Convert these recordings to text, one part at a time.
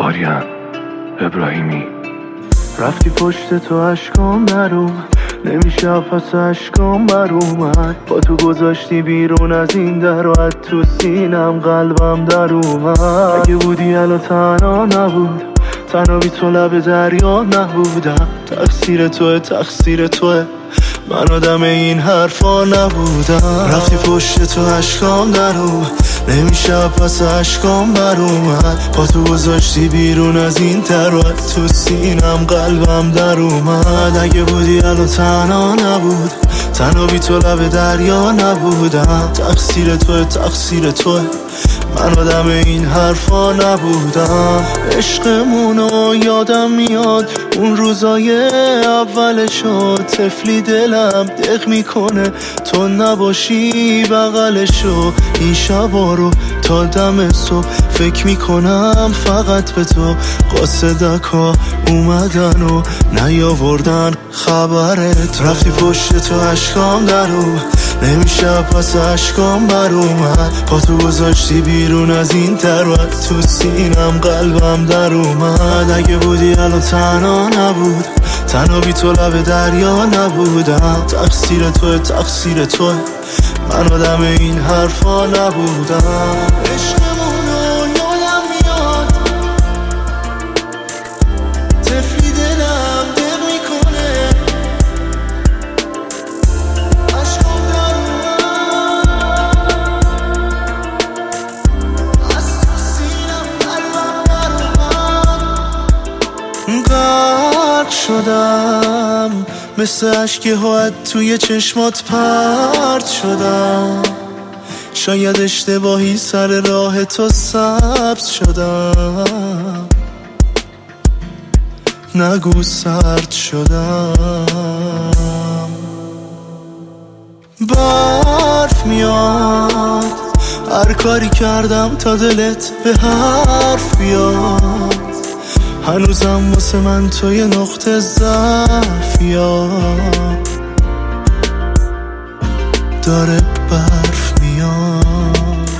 آریان ابراهیمی. رفتی پشت تو اشکام نروم، نمیشه پس اشکام بر اومد. با تو گذاشتی بیرون از این در و از تو سینم قلبم در اومد. اگه بودی الان تنها نبود، تنها بی تو لب دریا نبودم. تقصیر توه تقصیر توه، من آدم این حرفا نبودم. رفتی پشت تو اشکام درو، نمیشه پس اشکام بر اومد. با تو گذاشتی بیرون از این در و تو سینم قلبم در اومد. اگه بودی الان تنها نبود، تنها بی تو لب دریا نبودم. تقصیر توه تقصیر توه، من آدم این حرفا نبودم. عشقمونو یادم میاد اون روزای اولشو، طفلی دلم دق میکنه تو نباشی بغلشو. این شبا رو تا دم صبح فکر میکنم فقط به تو. قاصدکا اومدن و نیاوردن خبرت. رفتی پشت تو اشکام درو، نمیشه پس اشکام بر اومد. با تو گذاشتی بیرون از این در و تو سینم قلبم در اومد. اگه بودی الان تنها نبود، تنها بی تو لب دریا نبودم. تقصیر توه تقصیر توه، من آدم این حرفا نبودم. عشقمونو یادم میاد، طفلی دلم دق میکنه. اشکام در اومد، از تو سینم قلبم در اومد. غرق شدم مثل اشک هات توی چشمات پرت شدم. شاید اشتباهی سر راه تو سبز شدم، نگو سرد شدم. برف میاد هر کاری کردم تا دلت به حرف بیاد. هنوزم واسه من تو یه نقطه ضعفیه، داره برف میاد.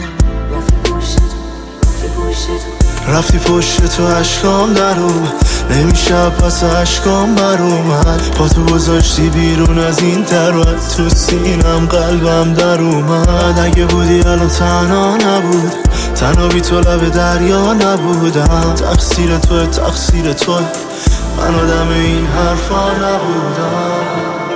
رفتی پشت تو اشکام درو، نمیشه پس اشکام بر اومد. با تو گذاشتی بیرون از این در و تو سینم قلبم در اومد. اگه بودی الان تنها نبود، تنها بی تو لب دریا نبودم. تقصیر توه تقصیر توه، من آدم این حرفا نبودم.